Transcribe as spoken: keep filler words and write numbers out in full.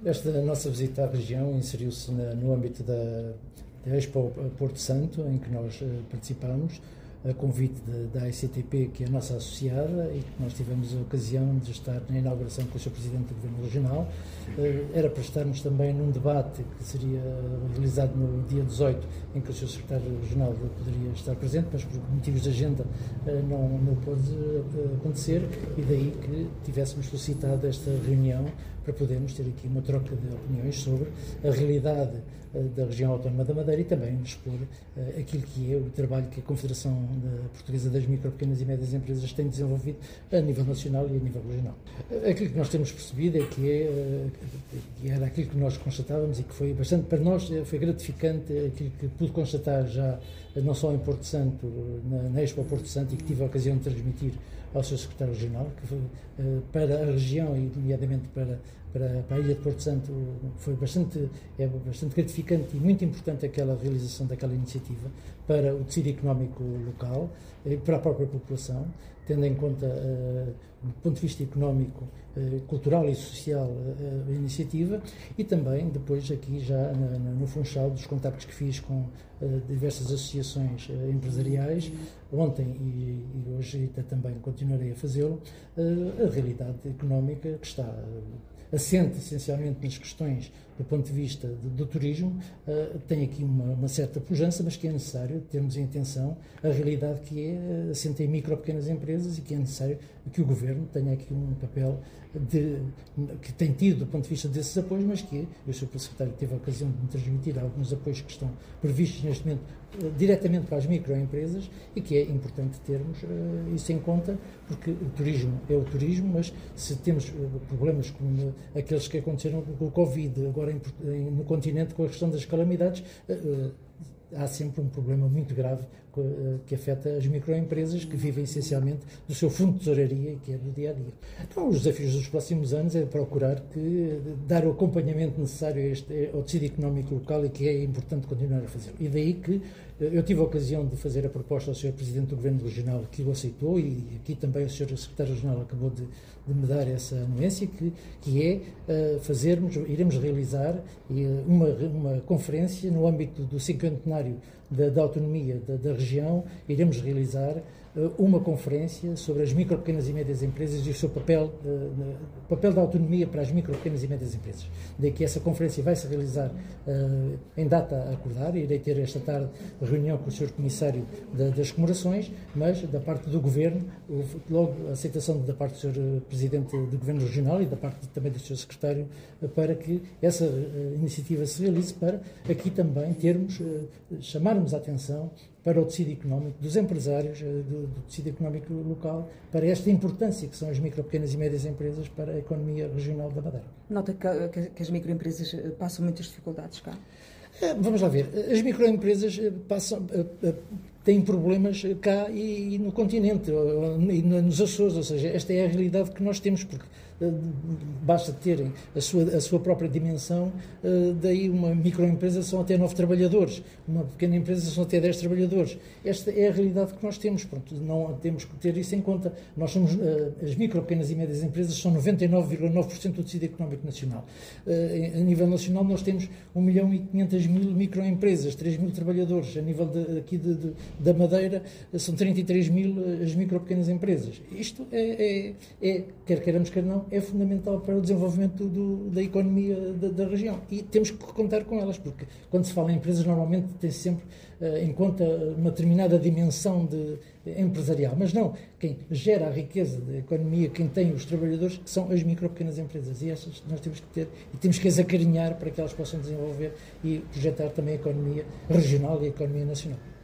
Esta nossa visita à região inseriu-se no âmbito da, da Expo Porto Santo, em que nós uh, participamos, a convite de, da I C T P, que é a nossa associada, e que nós tivemos a ocasião de estar na inauguração com o senhor Presidente do Governo Regional. Uh, era para estarmos também num debate que seria realizado no dia dezoito, em que o senhor Secretário Regional poderia estar presente, mas por motivos de agenda uh, não, não pôde uh, acontecer, e daí que tivéssemos solicitado esta reunião para podermos ter aqui uma troca de opiniões sobre a realidade uh, da região autónoma da Madeira e também expor uh, aquilo que é o trabalho que a Confederação da Portuguesa das Micro, Pequenas e Médias Empresas tem desenvolvido a nível nacional e a nível regional. Uh, aquilo que nós temos percebido é que é, uh, que era aquilo que nós constatávamos e que foi bastante, para nós, foi gratificante aquilo que pude constatar já, não só em Porto Santo, na, na Expo Porto Santo, e que tive a ocasião de transmitir ao seu Secretário Regional, que foi, uh, para a região e nomeadamente para, para, para a Ilha de Porto Santo foi bastante, é bastante gratificante e muito importante aquela realização daquela iniciativa para o tecido económico local e para a própria população, tendo em conta, uh, do ponto de vista económico, uh, cultural e social, uh, a iniciativa, e também depois aqui já na, na, no Funchal dos contactos que fiz com uh, diversas associações uh, empresariais, ontem e, e hoje e também continuarei a fazê-lo, uh, a realidade económica que está uh, assente essencialmente nas questões do ponto de vista de, do turismo, uh, tem aqui uma, uma certa pujança, mas que é necessário termos em atenção a realidade que é assente em micro pequenas empresas e que é necessário que o Governo tenha aqui um papel de, que tem tido do ponto de vista desses apoios, mas que o senhor Secretário teve a ocasião de me transmitir alguns apoios que estão previstos neste momento uh, diretamente para as microempresas e que é importante termos uh, isso em conta, porque o turismo é o turismo, mas se temos uh, problemas como uh, aqueles que aconteceram com o Covid, agora em, em, no continente, com a questão das calamidades, uh, uh, há sempre um problema muito grave que afeta as microempresas que vivem essencialmente do seu fundo de tesouraria, que é do dia-a-dia. Então, os desafios dos próximos anos é procurar que, dar o acompanhamento necessário a este, ao tecido económico local e que é importante continuar a fazer. E daí que eu tive a ocasião de fazer a proposta ao senhor Presidente do Governo Regional, que o aceitou, e aqui também o senhor Secretário Regional acabou de, de me dar essa anuência, que, que é uh, fazermos, iremos realizar uh, uma, uma conferência no âmbito do cinquentenário da, da autonomia da, da região, iremos realizar uh, uma conferência sobre as micro, pequenas e médias empresas e o seu papel, uh, o papel da autonomia para as micro, pequenas e médias empresas. Daí que essa conferência vai se realizar uh, em data a acordar, irei ter esta tarde reunião com o senhor Comissário da, das Comemorações, mas da parte do Governo, logo a aceitação da parte do senhor Presidente do Governo Regional e da parte também do senhor Secretário, para que essa uh, iniciativa se realize, para aqui também termos, uh, chamarmos a atenção para o tecido económico, dos empresários, uh, do, do tecido económico local, para esta importância que são as micro, pequenas e médias empresas para a economia regional da Madeira. Nota que, que as microempresas passam muitas dificuldades cá? Vamos lá ver, as microempresas passam, têm problemas cá e, e no continente, e nos Açores, ou seja, esta é a realidade que nós temos, porque basta terem a sua, a sua própria dimensão, daí uma microempresa são até nove trabalhadores, uma pequena empresa são até dez trabalhadores. Esta é a realidade que nós temos, pronto, não temos que ter isso em conta. Nós somos, as micro, pequenas e médias empresas são noventa e nove vírgula nove por cento do tecido económico nacional. A nível nacional nós temos um milhão e quinhentas mil microempresas, três mil trabalhadores. A nível de, aqui de, de, da Madeira são trinta e três mil as micro, pequenas empresas. Isto é, é, é, quer queiramos, quer não, é fundamental para o desenvolvimento do, da economia da, da região, e temos que contar com elas, porque quando se fala em empresas normalmente tem sempre uh, em conta uma determinada dimensão de, de empresarial, mas não, quem gera a riqueza da economia, quem tem os trabalhadores, são as micro pequenas empresas, e essas nós temos que ter e temos que as acarinhar para que elas possam desenvolver e projetar também a economia regional e a economia nacional.